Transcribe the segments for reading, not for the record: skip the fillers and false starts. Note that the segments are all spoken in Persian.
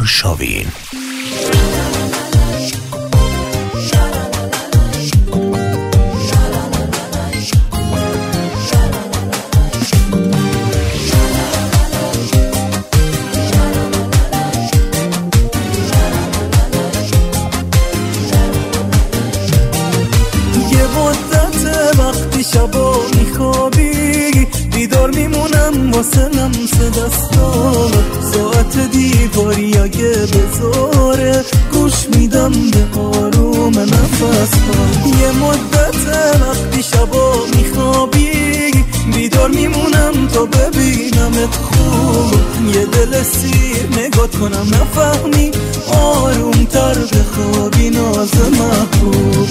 آرشاوین. وقتی شبا میخوابی بیدار میمونم واسه لمس دستات، ساعت دیواری اگه بذاره گوش میدم به آروم نفسات. یه مدت وقتی شبا میخوابی بیدار میمونم تا ببینمت خوب، یه دل سیر نگات کنم نفهمی آروم تر بخوابی ناز محبوب.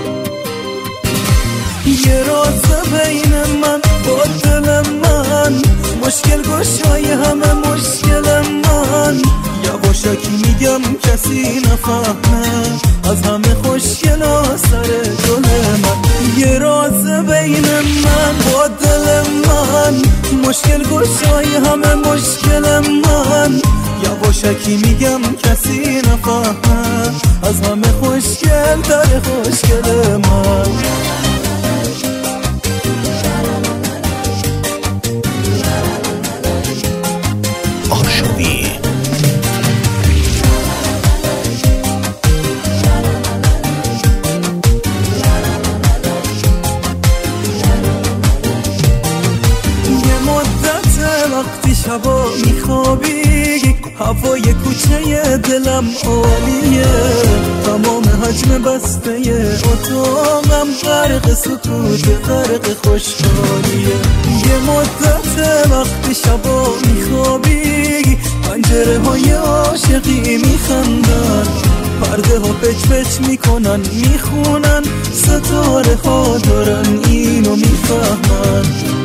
یه راز بین من با دل من، مشکل گشای همه مشکل من، یواشکی میگم کسی نفهمه از همه خوشگل سر دل من. یه راز بین من با دل من، مشکل گشای همه مشکل من، یواشکی میگم کسی نفهمه از همه خوشگل تر خوشگل من. وقتی شبا میخوابی هوای کوچه دلم عالیه، تمام حجم بسته اتاقم غرق سکوت غرق خوشحالیه. یه مدت وقتی شبا میخوابی پنجره های عاشقی میخندن، پرده ها پچ پچ میکنن میخونن، ستاره ها دارن اینو میفهمن.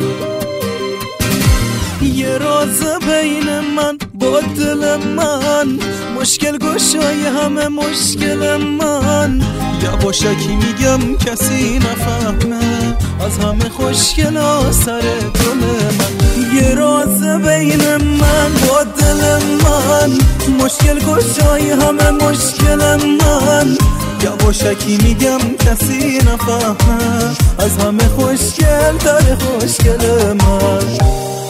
یه راز بین من با دل من، مشکل گشای همه مشکل من، یواشکی میگم کسی نفهمه از همه خوشگل سر دل من. یه راز بین من با دل من، مشکل گشای همه مشکل من، یواشکی میگم کسی نفهمه از همه خوشگل تر خوشگل من.